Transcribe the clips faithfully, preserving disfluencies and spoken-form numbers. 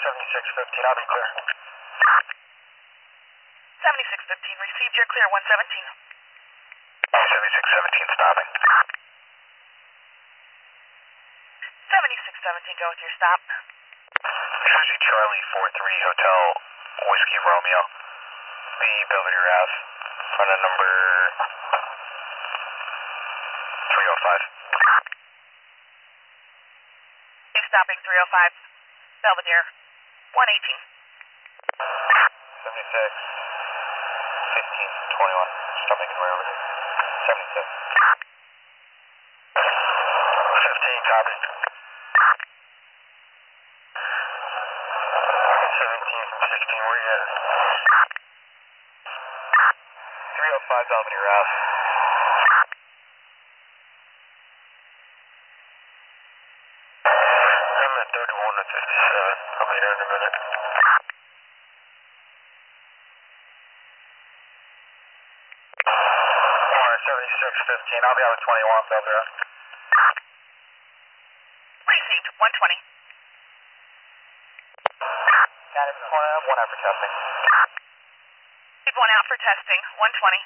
seventy-six fifteen, I'll be clear. seventy-six fifteen, received, you're clear, one seventeen. seventy-six seventeen, stopping. seventy-six seventeen, go with your stop. Susie Charlie four three, Hotel Whiskey Romeo. The Belvedere Ave, front of number three oh five. You're stopping three oh five, Belvedere, one eighteen. seventy-six fifteen twenty-one, stop making way over here. seventy-six. fifteen, copy. seventeen from sixteen, where you at? three oh five Belvedere Ave. I'm at thirty-one to fifty-seven. I'll be there in a minute. seventy-six fifteen, I'll be out at twenty-one, Belvedere. Received, one twenty. Got it, one out for testing. Keep one out for testing, one twenty.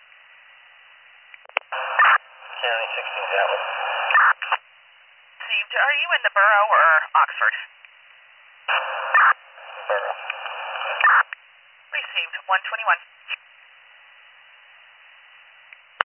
County sixteen, Gatwood. Received, are you in the borough or Oxford? Borough. Received, one twenty-one.